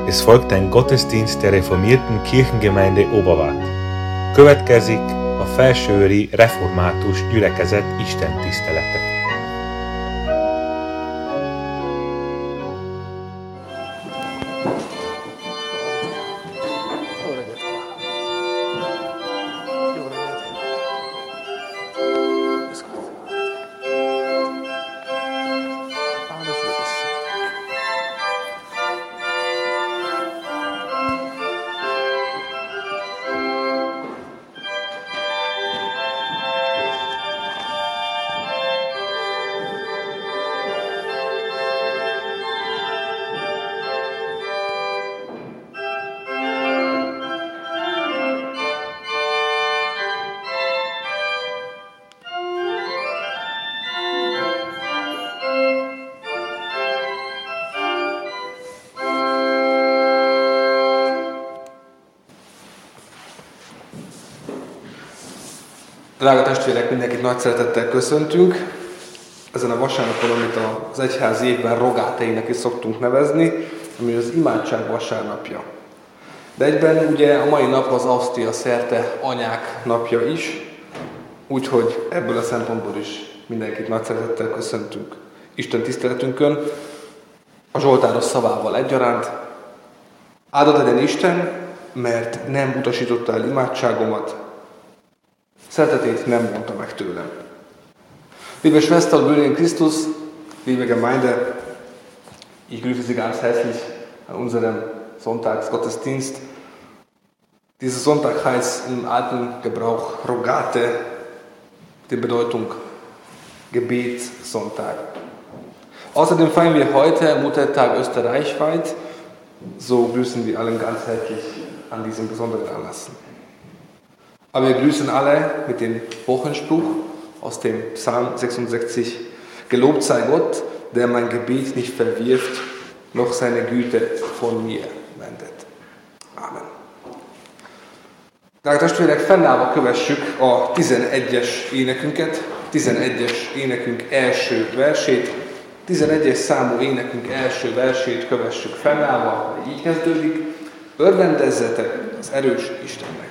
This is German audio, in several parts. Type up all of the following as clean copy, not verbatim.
Es folgt ein Gottesdienst der reformierten Kirchengemeinde Oberwart. Következik a Felsőőri Református Gyülekezet istentisztelete. Drága testvérek, mindenkit nagy szeretettel köszöntünk. Ezen a vasárnapon, amit az egyházi évben Rogáteinek is szoktunk nevezni, ami az imádság vasárnapja. De egyben ugye a mai nap az Ausztria szerte anyák napja is, úgyhogy ebből a szempontból is mindenkit nagy szeretettel köszöntünk Isten tiszteletünkön, a zsoltáros szavával egyaránt. Áldott legyen Isten, mert nem utasította el imádságomat, szeretetét nem mondta meg tőlem. Liebe Schwester und Brüder in Christus, liebe Gemeinde, ich grüße Sie ganz herzlich an unserem Sonntagsgottesdienst. Dieser Sonntag heißt im alten Gebrauch Rogate, die Bedeutung Gebetssonntag. Außerdem feiern wir heute Muttertag österreichweit, so grüßen wir allen ganz herzlich an diesem besonderen Anlass. Aber wir grüßen alle mit dem Wochenspruch aus dem Psalm 66. Gelobt sei Gott, der mein Gebet nicht verwirft, noch seine Güte von mir wendet. Amen. Drága testvérek, fennállva kövessük a 11-es énekünket, 11-es énekünk első versét, 11-es számú énekünk első versét kövessük fennállva, így kezdődik: Örvendezzetek az erős Istennek.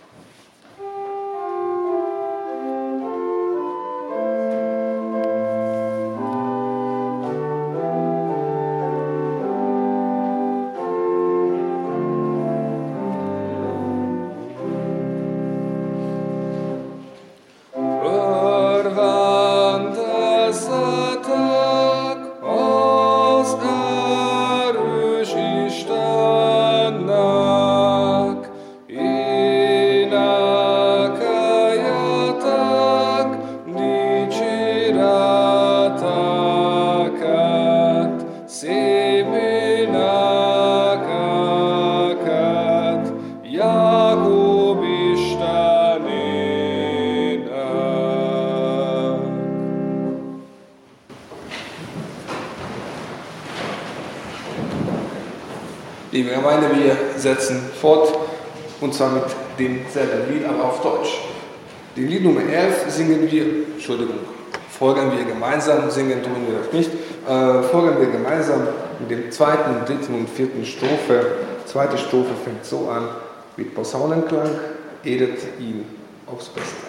Liebe Gemeinde, wir setzen fort, und zwar mit demselben Lied, aber auf Deutsch. Den Lied Nummer 11 folgen wir gemeinsam, singen tun wir das nicht, folgen wir gemeinsam mit dem zweiten, dritten und vierten Strophe. Die zweite Strophe fängt so an, mit Posaunenklang, ehret ihn aufs Beste.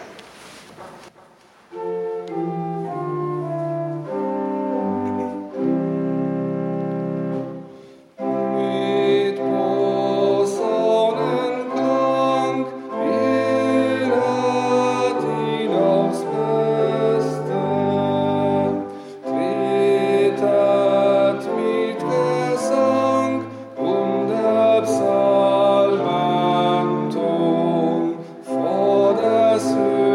Vor das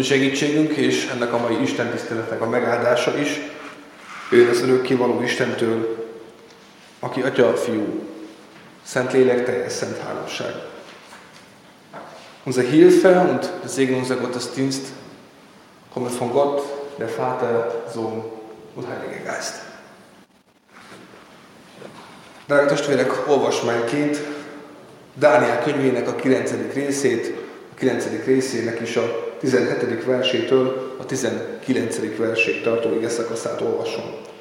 segítségünk és ennek a mai Isten tiszteletnek a megáldása is ő az örökkévaló Istentől, aki Atya, Fiú, Szentlélek, teljes szent háromság. Unser Hilfe und der Segen unser Gottesdienst kommen von Gott, der Vater, Sohn und Heiliger Geist. Drága testvérek, olvasmányként Dániel könyvének a 9. részét, a 9. részének is a 17. versétől a 19. verség tartó igeszakaszát olvasom.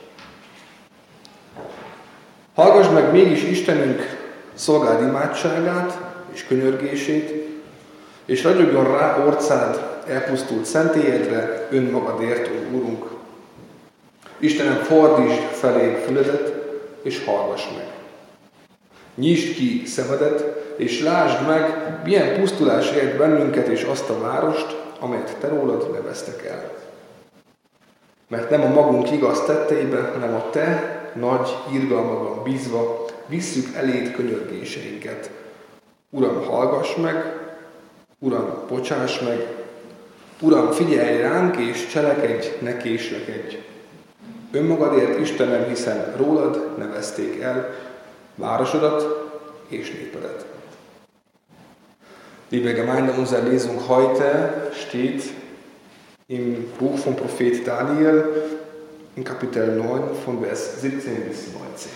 Hallgass meg mégis Istenünk szolgáld imádságát és könyörgését, és ragyogjon rá orcád elpusztult szentélyedre, önmagadért, ó Úrunk. Istenem, fordítsd felé füledet, és hallgass meg. Nyisd ki szemedet, és lásd meg, milyen pusztulás ért bennünket és azt a várost, amelyet te rólad neveztek el. Mert nem a magunk igaz tetteibe, hanem a te nagy irgalmadban bízva visszük eléd könyörgéseinket. Uram, hallgass meg, Uram, bocsáss meg, Uram, figyelj ránk és cselekedj, ne késlekedj. Önmagadért, Istenem, hiszen rólad nevezték el városodat és népedet. Liebe Gemeinde, unser Lesung heute steht im Buch vom Prophet Daniel in Kapitel 9 von Vers 17 bis 19.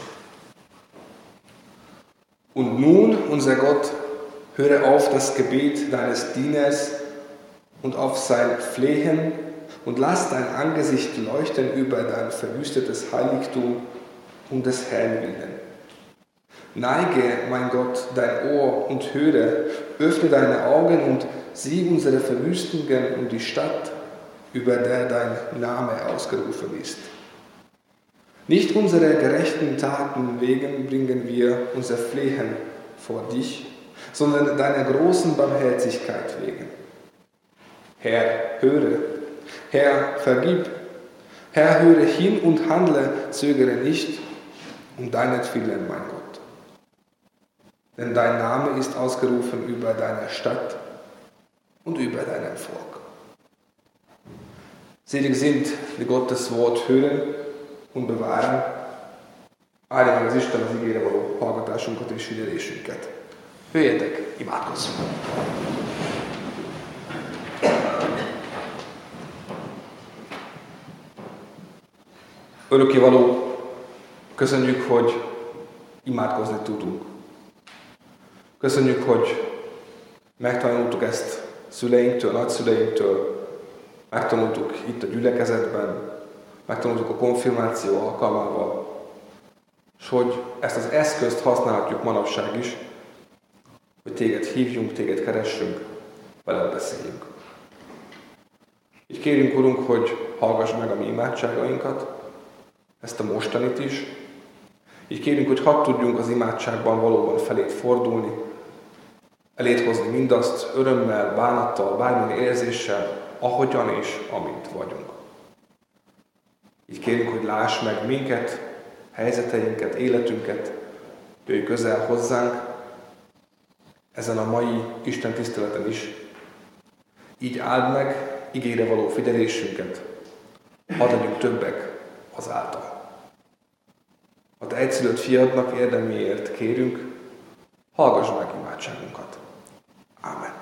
Und nun, unser Gott, höre auf das Gebet deines Dieners und auf sein Flehen und lass dein Angesicht leuchten über dein verwüstetes Heiligtum um des Herrn willen. Neige, mein Gott, dein Ohr und höre, öffne deine Augen und sieh unsere Verwüstungen und die Stadt, über der dein Name ausgerufen ist. Nicht unsere gerechten Taten wegen bringen wir unser Flehen vor dich, sondern deiner großen Barmherzigkeit wegen. Herr, höre, Herr, vergib, Herr, höre hin und handle, zögere nicht, um deinetwillen, mein Gott. Denn dein Name ist ausgerufen über deiner Stadt und über deinem Volk. Selig sind, die Gottes Wort hören und bewahren. Áldja meg az Isten az igére való hallgatásunkat és figyelésünket. Jöjjetek, imádkozzunk! Örökkévaló, köszönjük, hogy imádkozni tudunk. Köszönjük, hogy megtanultuk ezt szüleinktől, nagyszüleinktől, megtanultuk itt a gyülekezetben, megtanultuk a konfirmáció alkalmával, és hogy ezt az eszközt használhatjuk manapság is, hogy téged hívjunk, téged keressünk, veled beszéljünk. Így kérjünk, Urunk, hogy hallgass meg a mi imádságainkat, ezt a mostanit is. Így kérjünk, hogy hadd tudjunk az imádságban valóban feléd fordulni, eléd hozni mindazt örömmel, bánattal, bármilyen érzéssel, ahogyan és amint vagyunk. Így kérjünk, hogy láss meg minket, helyzeteinket, életünket, jöjj közel hozzánk, ezen a mai Isten tiszteleten is. Így áld meg igére való figyelésünket, hadd legyünk többek azáltal. A te egyszülött fiadnak érdeméért kérünk, hallgass meg imádságunkat. Ámen.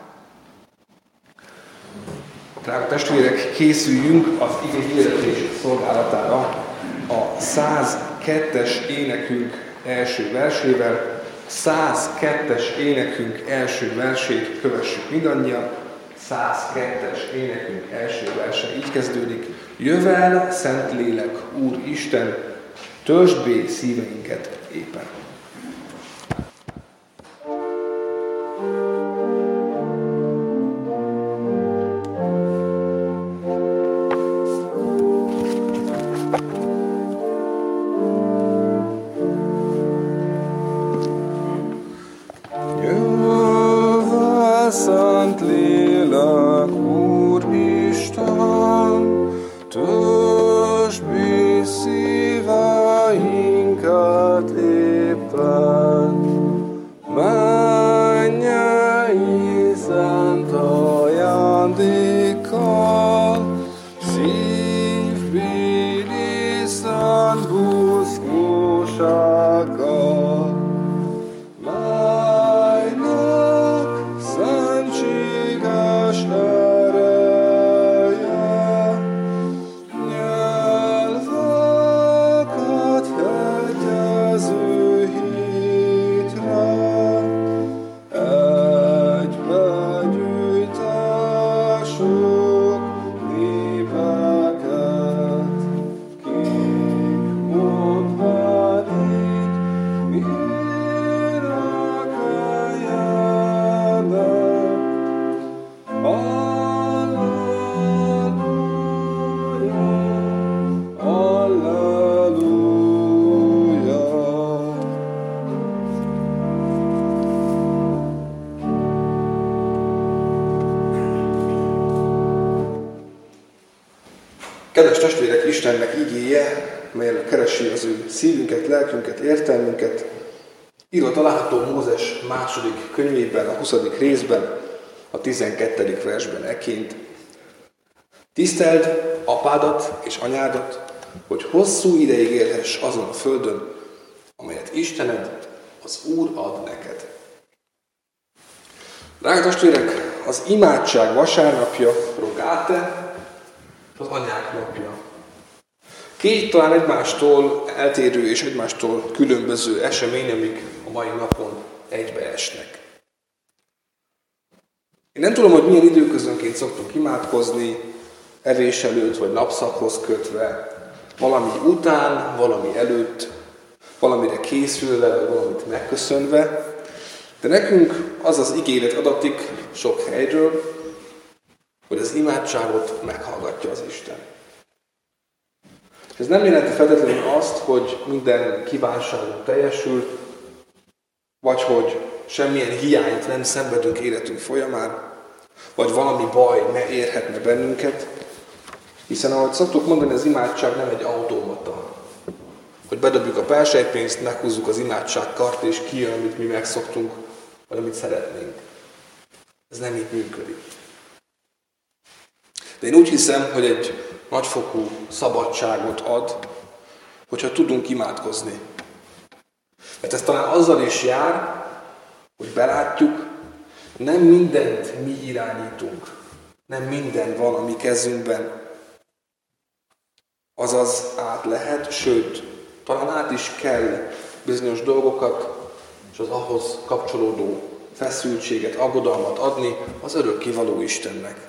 Drága testvérek, készüljünk az ige hirdetés szolgálatára a 102-es énekünk első versével. 102-es énekünk első versét kövessük mindannyian. 102-es énekünk első verse így kezdődik. Jövel, Szentlélek, Úr Isten, töltsd bé szíveinket éppen. Szentlélek, Úristen, töltsd bé szíveinket éppen. imádsággal, melynek szentséges ereje, nyelveket hegyező hitre, egybe gyűjte sok népeket, kik mondván így énekeljenek. Alleluja, alleluja. Kedves testvérek, Istennek igéje, melyen keresi az ő szívünket, lelkünket, értelmünket, írva található Mózes második könyvében, a 20. részben, a 12. versben eként. Tiszteld apádat és anyádat, hogy hosszú ideig élhess azon a földön, amelyet Istened, az Úr ad neked. Drága testvérek, az imádság vasárnapja, Rogate, az anyák napja. Két talán egymástól eltérő és egymástól különböző esemény, amik a mai napon egybeesnek. Én nem tudom, hogy milyen időközönként szoktunk imádkozni, evés előtt vagy napszakhoz kötve, valami után, valami előtt, valamire készülve, vagy valamit megköszönve, de nekünk az az ígéret adatik sok helyről, hogy az imádságot meghallgatja az Isten. Ez nem jelenti feltétlenül azt, hogy minden kívánságunk teljesül, vagy hogy semmilyen hiányt nem szenvedünk életünk folyamán, vagy valami baj ne érhetne bennünket, hiszen ahogy szoktuk mondani, az imádság nem egy automata. Hogy bedobjuk a persejpénzt, meghúzzuk az imádságkart, és kijön, amit mi megszoktunk, vagy amit szeretnénk. Ez nem így működik. De én úgy hiszem, hogy egy nagyfokú szabadságot ad, hogyha tudunk imádkozni. Mert ez talán azzal is jár, hogy belátjuk, nem mindent mi irányítunk. Nem minden van a mi kezünkben. Azaz át lehet, sőt, talán át is kell bizonyos dolgokat, és az ahhoz kapcsolódó feszültséget, aggodalmat adni az örökkévaló Istennek.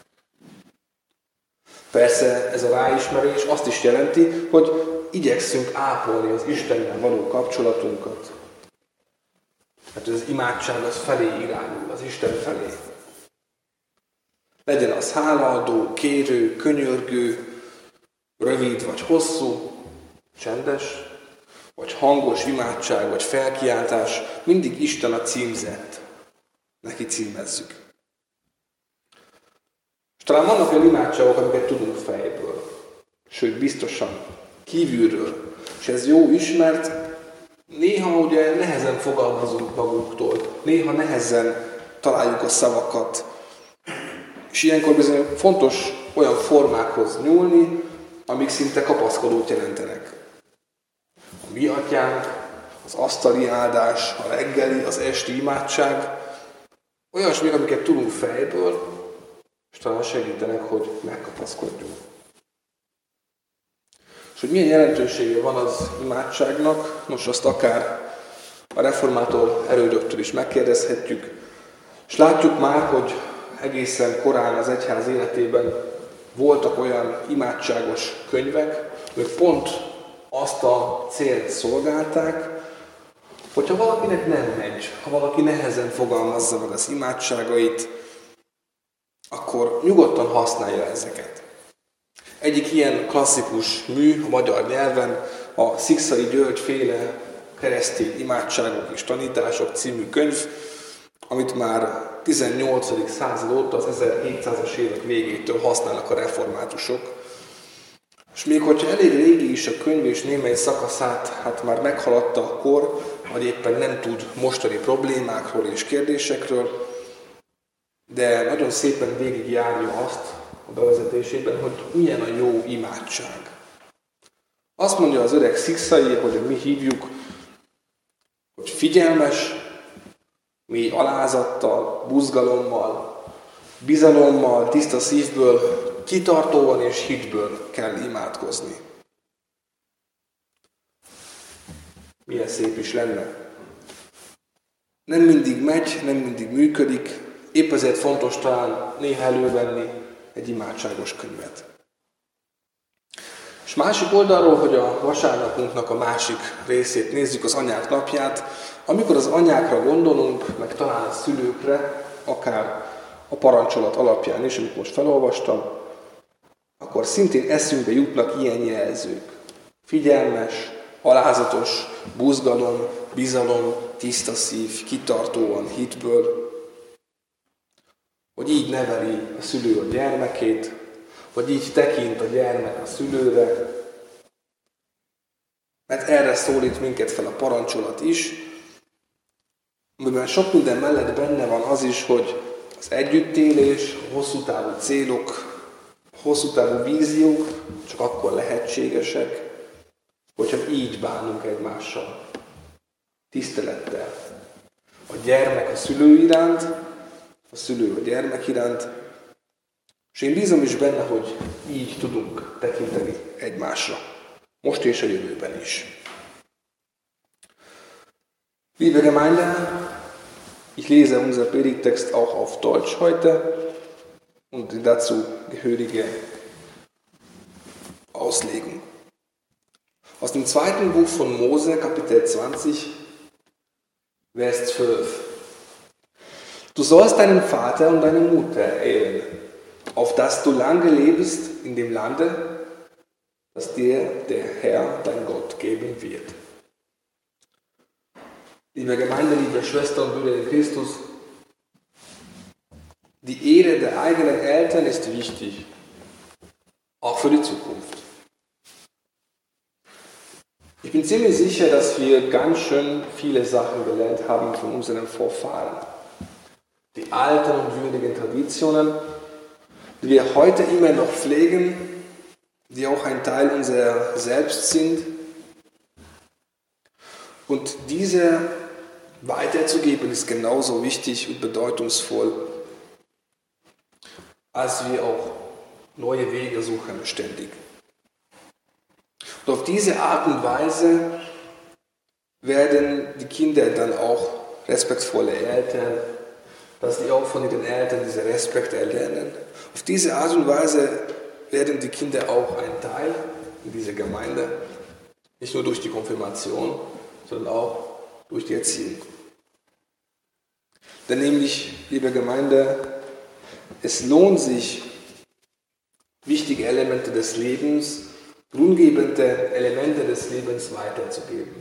Persze ez a ráismerés azt is jelenti, hogy igyekszünk ápolni az Istennel való kapcsolatunkat. Mert az imádság az felé irányul, az Isten felé. Legyen az hálaadó, kérő, könyörgő, rövid vagy hosszú, csendes, vagy hangos imádság, vagy felkiáltás, mindig Isten a címzett. Neki címezzük. És talán vannak olyan imádságok, amiket tudunk fejből, sőt biztosan kívülről. És ez jó is, mert néha ugye nehezen fogalmazunk magunktól, néha nehezen találjuk a szavakat. És ilyenkor bizony fontos olyan formákhoz nyúlni, amik szinte kapaszkodót jelentenek. A mi atyánk, az asztali áldás, a reggeli, az esti imádság, olyasmik, amiket tudunk fejből, és talán segítenek, hogy megkapaszkodjunk. És hogy milyen jelentősége van az imádságnak, most azt akár a reformátor erődöktől is megkérdezhetjük, és látjuk már, hogy egészen korán az egyház életében voltak olyan imádságos könyvek, amik pont azt a célt szolgálták, hogyha valakinek nem megy, ha valaki nehezen fogalmazza meg az imádságait, akkor nyugodtan használja ezeket. Egyik ilyen klasszikus mű a magyar nyelven a Szikszai György féle keresztény imádságok és tanítások című könyv, amit már 18. század óta, az 1700-as évek végétől használnak a reformátusok. És még hogyha elég régi is a könyv és némely szakaszát hát már meghaladta a kor, vagy éppen nem tud mostani problémákról és kérdésekről, de nagyon szépen végigjárja azt a bevezetésében, hogy milyen a jó imádság. Azt mondja az öreg szikszai, hogy mi hívjuk, hogy figyelmes, mély alázattal, buzgalommal, bizalommal, tiszta szívből, kitartóan és hitből kell imádkozni. Milyen szép is lenne. Nem mindig megy, nem mindig működik, épp ezért fontos talán néha elővenni egy imádságos könyvet. És másik oldalról, hogy a vasárnapunknak a másik részét nézzük, az anyák napját, amikor az anyákra gondolunk, meg talán a szülőkre, akár a parancsolat alapján is, amit most felolvastam, akkor szintén eszünkbe jutnak ilyen jelzők. Figyelmes, alázatos, buzgalom, bizalom, tiszta szív, kitartóan, hitből, hogy így neveli a szülő a gyermekét, vagy így tekint a gyermek a szülőre, mert erre szólít minket fel a parancsolat is, amiben sok minden mellett benne van az is, hogy az együttélés, a hosszú távú célok, a hosszú távú víziók csak akkor lehetségesek, hogyha így bánunk egymással, tisztelettel. A gyermek a szülő iránt, a szülő a gyermek iránt, és én bízom is benne, hogy így tudunk tekinteni egymásra, most és a jövőben is. Liebe Gemeinde, ich lese unser Predigtext auch auf Deutsch heute und die dazu gehörige Auslegung. Aus dem zweiten Buch von Mose, Kapitel 20, Vers 12. Du sollst deinen Vater und deine Mutter ehren, auf dass du lange lebst in dem Lande, das dir der Herr, dein Gott, geben wird. Liebe Gemeinde, liebe Schwestern und Brüder in Christus, die Ehre der eigenen Eltern ist wichtig, auch für die Zukunft. Ich bin ziemlich sicher, dass wir ganz schön viele Sachen gelernt haben von unseren Vorfahren. Die alten und würdigen Traditionen, die wir heute immer noch pflegen, die auch ein Teil unserer selbst sind. Und diese weiterzugeben ist genauso wichtig und bedeutungsvoll, als wir auch neue Wege suchen ständig. Und auf diese Art und Weise werden die Kinder dann auch respektvolle Eltern, dass die auch von ihren Eltern diesen Respekt erlernen. Auf diese Art und Weise werden die Kinder auch ein Teil in dieser Gemeinde, nicht nur durch die Konfirmation, sondern auch durch die Erziehung. Denn nämlich, liebe Gemeinde, es lohnt sich, wichtige Elemente des Lebens, grundgebende Elemente des Lebens weiterzugeben.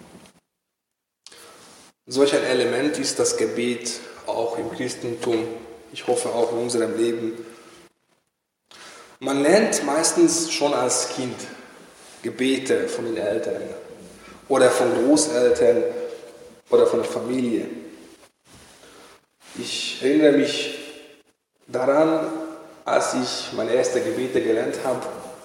Solch ein Element ist das Gebet auch im Christentum, ich hoffe auch in unserem Leben. Man lernt meistens schon als Kind Gebete von den Eltern oder von Großeltern oder von der Familie. Ich erinnere mich daran, als ich meine ersten Gebete gelernt habe,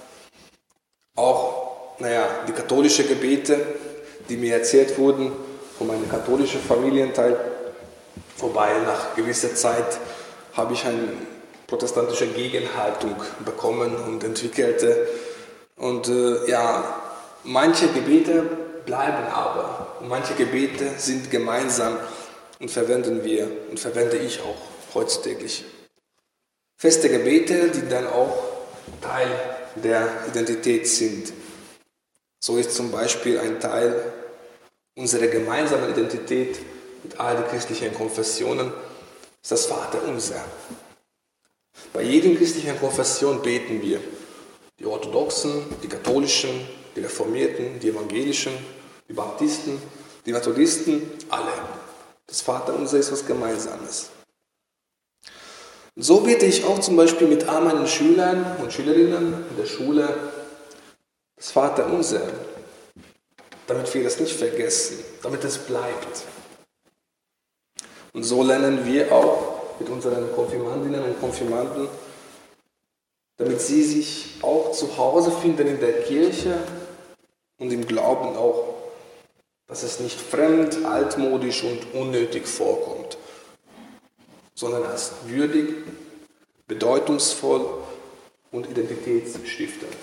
auch die katholischen Gebete, die mir erzählt wurden von meinem katholischen Familienteil. Wobei nach gewisser Zeit habe ich eine protestantische Gegenhaltung bekommen und entwickelte. Und manche Gebete bleiben aber. Und manche Gebete sind gemeinsam und verwende ich auch heutzutage. Feste Gebete, die dann auch Teil der Identität sind. So ist zum Beispiel ein Teil unserer gemeinsamen Identität mit all den christlichen Konfessionen, ist das Vaterunser. Bei jeder christlichen Konfession beten wir. Die Orthodoxen, die Katholischen, die Reformierten, die Evangelischen, die Baptisten, die Methodisten, alle. Das Vaterunser ist was Gemeinsames. Und so bete ich auch zum Beispiel mit all meinen Schülern und Schülerinnen in der Schule das Vaterunser, damit wir das nicht vergessen, damit es bleibt. Und so lernen wir auch mit unseren Konfirmandinnen und Konfirmanden, damit sie sich auch zu Hause finden in der Kirche, und im Glauben auch, dass es nicht fremd, altmodisch und unnötig vorkommt, sondern als würdig, bedeutungsvoll und identitätsstiftend.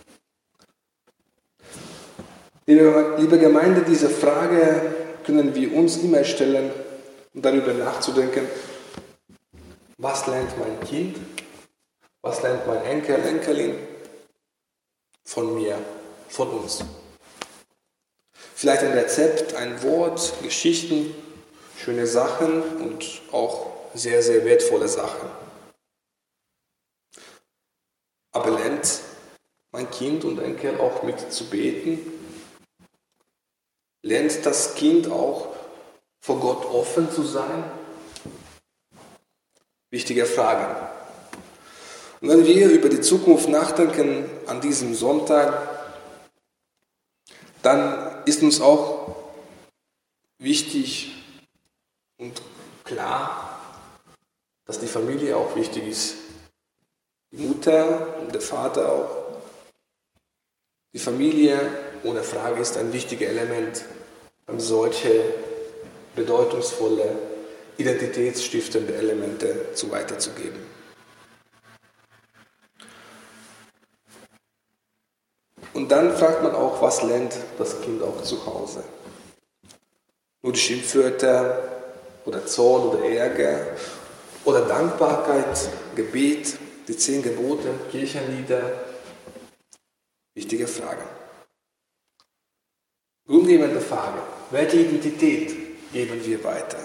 Liebe Gemeinde, diese Frage können wir uns immer stellen, um darüber nachzudenken, was lernt mein Kind, was lernt mein Enkel, Enkelin von mir, von uns. Vielleicht ein Rezept, ein Wort, Geschichten, schöne Sachen und auch sehr, sehr wertvolle Sachen. Aber lernt mein Kind und Enkel auch mit zu beten? Lernt das Kind auch vor Gott offen zu sein? Wichtige Fragen. Und wenn wir über die Zukunft nachdenken an diesem Sonntag, dann ist uns auch wichtig und klar, dass die Familie auch wichtig ist. Die Mutter und der Vater auch. Die Familie, ohne Frage, ist ein wichtiges Element, um solche bedeutungsvolle, identitätsstiftende Elemente weiterzugeben. Und dann fragt man auch, was lernt das Kind auch zu Hause? Nur die Schimpfwörter oder Zorn oder Ärger oder Dankbarkeit, Gebet, die 10 Gebote, Kirchenlieder? Wichtige Frage. Grundlegende Frage. Welche Identität geben wir weiter?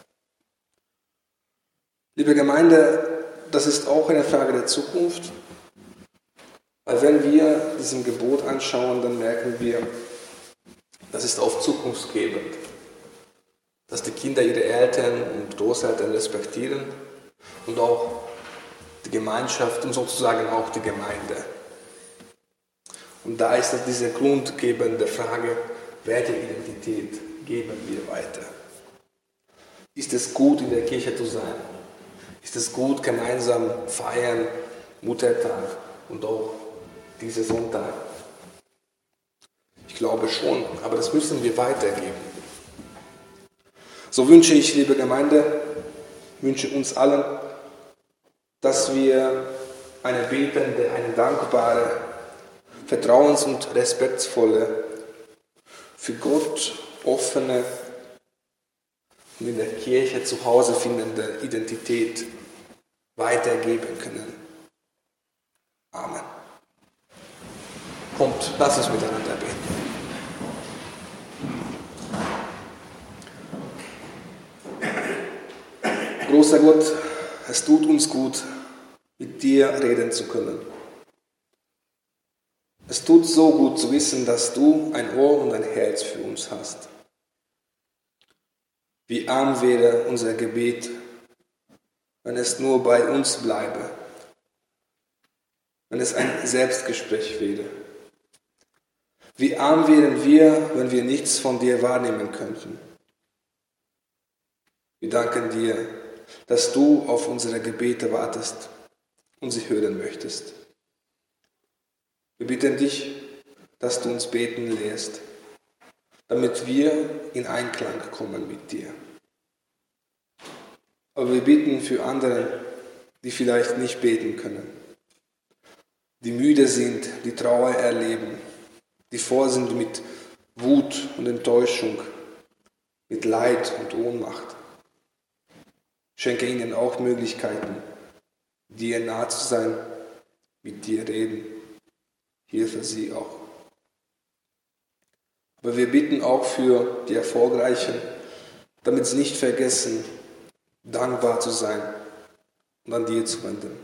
Liebe Gemeinde, das ist auch eine Frage der Zukunft. Weil wenn wir diesem Gebot anschauen, dann merken wir, das ist auch zukunftsgebend. Dass die Kinder ihre Eltern und Großeltern respektieren und auch die Gemeinschaft und sozusagen auch die Gemeinde. Und da ist es diese grundgebende Frage, welche Identität geben wir weiter? Ist es gut, in der Kirche zu sein? Ist es gut, gemeinsam feiern, Muttertag und auch diesen Sonntag? Ich glaube schon, aber das müssen wir weitergeben. So wünsche ich, liebe Gemeinde, wünsche uns allen, dass wir eine betende, eine dankbare, vertrauens- und respektvolle, für Gott offene und in der Kirche zu Hause findende Identität weitergeben können. Amen. Kommt, lass uns miteinander beten. Großer Gott, es tut uns gut, mit dir reden zu können. Es tut so gut zu wissen, dass du ein Ohr und ein Herz für uns hast. Wie arm wäre unser Gebet, wenn es nur bei uns bleibe, wenn es ein Selbstgespräch wäre. Wie arm wären wir, wenn wir nichts von dir wahrnehmen könnten. Wir danken dir, dass du auf unsere Gebete wartest und sie hören möchtest. Wir bitten dich, dass du uns beten lehrst, damit wir in Einklang kommen mit dir. Aber wir bitten für andere, die vielleicht nicht beten können, die müde sind, die Trauer erleben, die voll sind mit Wut und Enttäuschung, mit Leid und Ohnmacht. Schenke ihnen auch Möglichkeiten, dir nahe zu sein, mit dir reden. Hilfe sie auch. Aber wir bitten auch für die Erfolgreichen, damit sie nicht vergessen, dankbar zu sein und an dir zu wenden.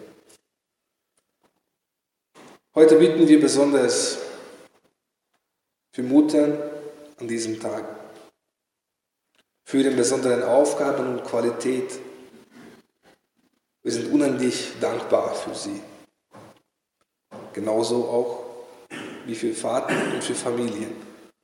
Heute bitten wir besonders für Muttern an diesem Tag, für ihre besonderen Aufgaben und Qualität. Wir sind unendlich dankbar für sie. Genauso auch wie für Vater und für Familien.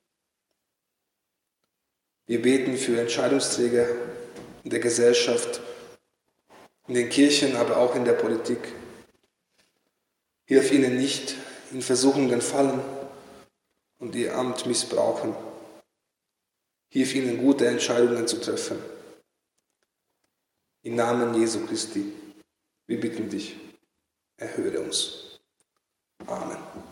Wir beten für Entscheidungsträger in der Gesellschaft, in den Kirchen, aber auch in der Politik. Hilf ihnen nicht in Versuchungen fallen und ihr Amt missbrauchen. Hilf ihnen, gute Entscheidungen zu treffen. Im Namen Jesu Christi, wir bitten dich, erhöre uns. Amen.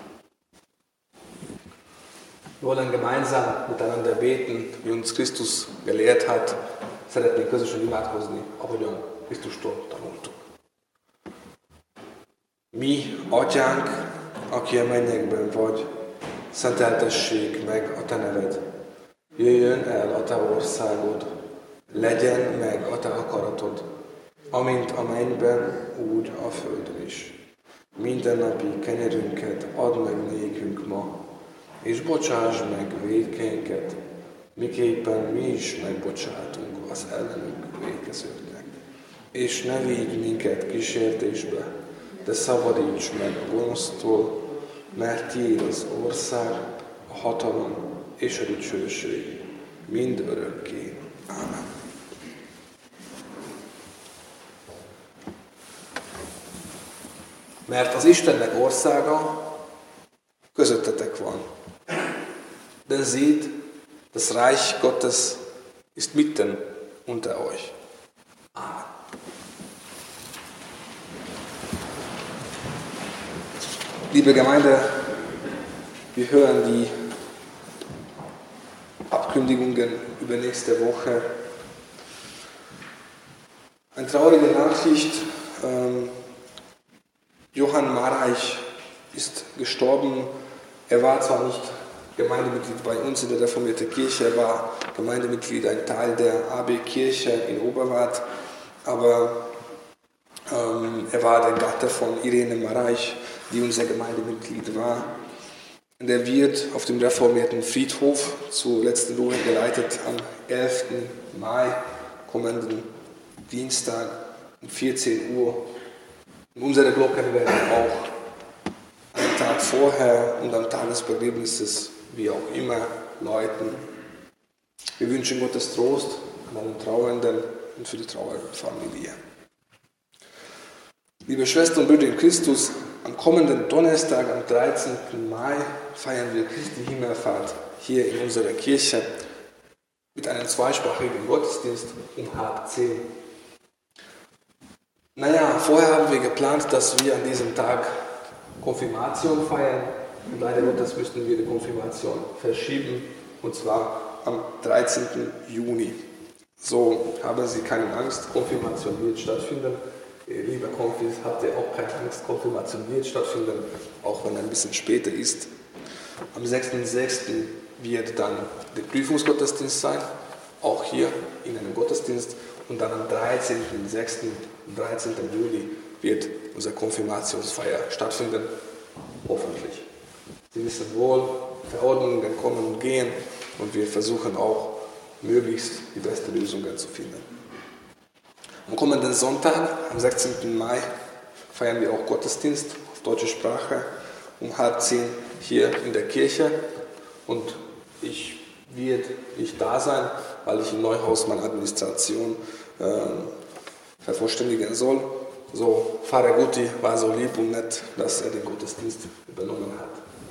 Wir wollen gemeinsam miteinander beten, wie uns Krisztus gelehrt hat. Szeretnénk közösen imádkozni, ahogyan Krisztustól tanultuk. Mi, Atyánk, aki a mennyekben vagy, szenteltessék meg a te neved. Jöjjön el a te országod, legyen meg a te akaratod, amint a mennyben, úgy a földön is. Mindennapi kenyerünket add meg nékünk ma, és bocsáss meg vétkeinket, miképpen mi is megbocsátunk az ellenünk vétkezőknek. És ne vigy minket kísértésbe, de szabadíts meg a gonosztól, mert tiéd az ország, a hatalom és a dicsőség mind örökké. Ámen. Mert az Istennek országa közöttetek van. Denn seht, das Reich Gottes ist mitten unter euch. Amen. Liebe Gemeinde, wir hören die Abkündigungen über nächste Woche. Eine traurige Nachricht. Johann Marreich ist gestorben. Er war zwar nicht Gemeindemitglied bei uns in der reformierten Kirche, er war Gemeindemitglied, ein Teil der AB-Kirche in Oberwart, aber er war der Gatte von Irene Marreich, die unser Gemeindemitglied war. Und er wird auf dem reformierten Friedhof zur letzten Ruhe geleitet am 11. Mai, kommenden Dienstag um 14 Uhr. Und unsere Glocken werden auch einen Tag vorher und am Tag des Begräbnisses, wie auch immer, läuten. Wir wünschen Gottes Trost an allen Trauernden und für die Trauerfamilie. Liebe Schwestern und Brüder in Christus, am kommenden Donnerstag, am 13. Mai, feiern wir Christi Himmelfahrt hier in unserer Kirche mit einem zweisprachigen Gottesdienst um 9:30. Vorher haben wir geplant, dass wir an diesem Tag Konfirmation feiern. Und leider Gottes müssten wir die Konfirmation verschieben, und zwar am 13. Juni. So, haben Sie keine Angst, Konfirmation wird stattfinden. Liebe Konfis, habt ihr auch keine Angst, Konfirmation wird stattfinden, auch wenn ein bisschen später ist. Am 6.6. wird dann der Prüfungsgottesdienst sein, auch hier in einem Gottesdienst. Und dann am 13.6. und 13. Juli wird unsere Konfirmationsfeier stattfinden, hoffentlich. Sie wissen wohl, Verordnungen kommen und gehen und wir versuchen auch, möglichst die beste Lösungen zu finden. Am kommenden Sonntag, am 16. Mai, feiern wir auch Gottesdienst auf deutsche Sprache um 9:30 hier in der Kirche. Und ich werde nicht da sein, weil ich im Neuhaus meine Administration vervollständigen soll. So, Pfarrer Guti war so lieb und nett, dass er den Gottesdienst übernommen hat.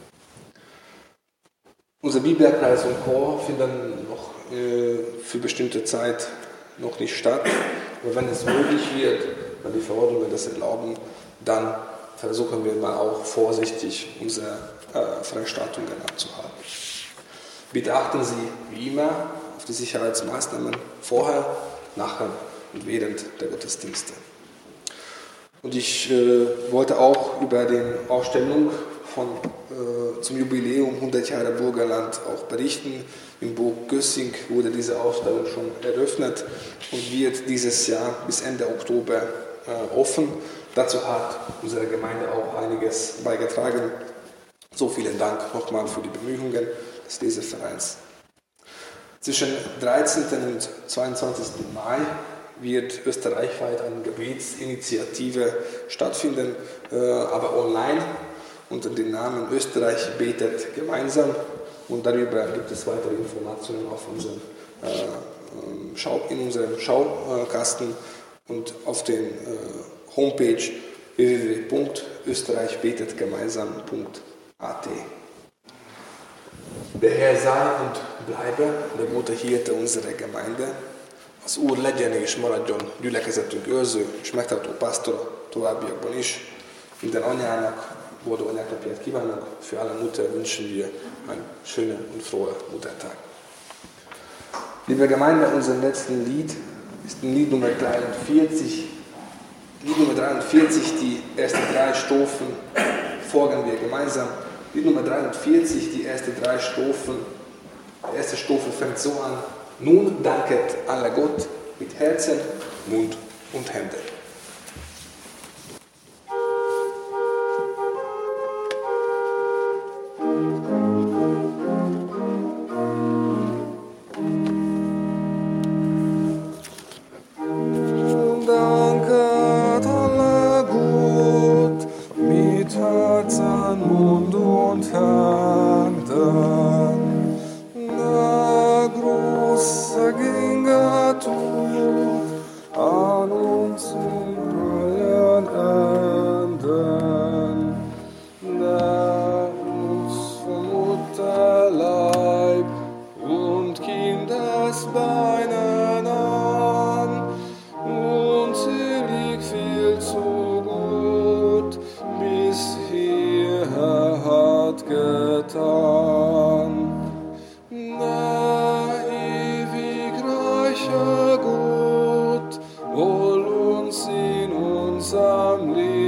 Unser Bibelkreis und Chor finden noch für bestimmte Zeit noch nicht statt. Aber wenn es möglich wird, wenn die Verordnungen das erlauben, dann versuchen wir mal auch vorsichtig unsere Veranstaltungen abzuhalten. Bitte achten Sie wie immer auf die Sicherheitsmaßnahmen vorher, nachher und während der Gottesdienste. Und ich wollte auch über die Ausstellung zum Jubiläum 100 Jahre Burgenland auch berichten. Im Burg Gössing wurde diese Ausstellung schon eröffnet und wird dieses Jahr bis Ende Oktober offen. Dazu hat unsere Gemeinde auch einiges beigetragen. So, vielen Dank nochmal für die Bemühungen des Lesevereins. Zwischen 13. und 22. Mai wird österreichweit eine Gebetsinitiative stattfinden, aber online unter dem Namen Österreich betet gemeinsam. Und darüber gibt es weitere Informationen auf unserem in unserem Schaukasten und auf der Homepage www. Österreich betet gemeinsam.at. Der Herr sei und bleibe der gute Hirte unserer Gemeinde. Az Úr legyen és maradjon gyülekezetünk őrző és megtartó pásztora továbbiakban is. Minden anyának boldog anyáknapját kívánok. Für alle Mutter wünschen wir einen schönen und frohen Muttertag. Liebe Gemeinde, unser letztes Lied ist Lied Nummer 43. Lied Nummer 43, die ersten 3 Strophen folgen wir gemeinsam. Lied Nummer 43, die ersten 3 Strophen. Die erste Strophe fängt so an. Nun danket alle Gott mit Herzen, Mund und Händen. Danket alle Gott mit Herzen, Mund und Händen. Der große Ginge tut an uns und allen Enden, der uns vom Mutterleib und Kindesbeinen nahm, und selig viel zu gut bis hierher hat getan. Der ewig reiche Gott hol uns in unserem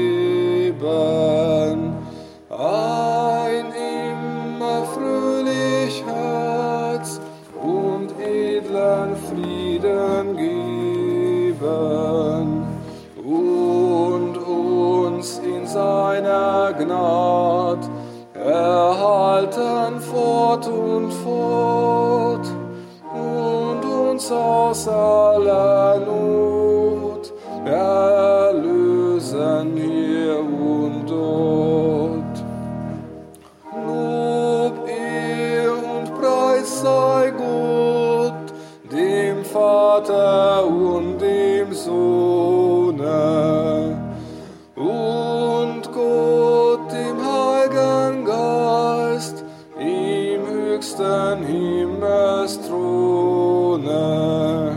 Leben ein immer fröhlich Herz und edlen Frieden geben und uns in seiner Gnad erhalten fort und fort und uns aus aller Not erlösen hier und dort. Lob, Ehr und Preis sei Gott, dem Vater und dem Sohne und Gott, dem Heiligen Geist, im höchsten Himmelsthrone,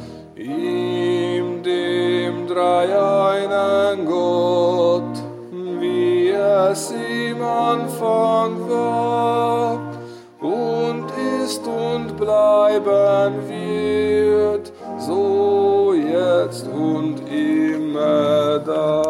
ihm dem dreieinen Gott, wie es im Anfang war und ist und bleiben wird, so jetzt und immer da.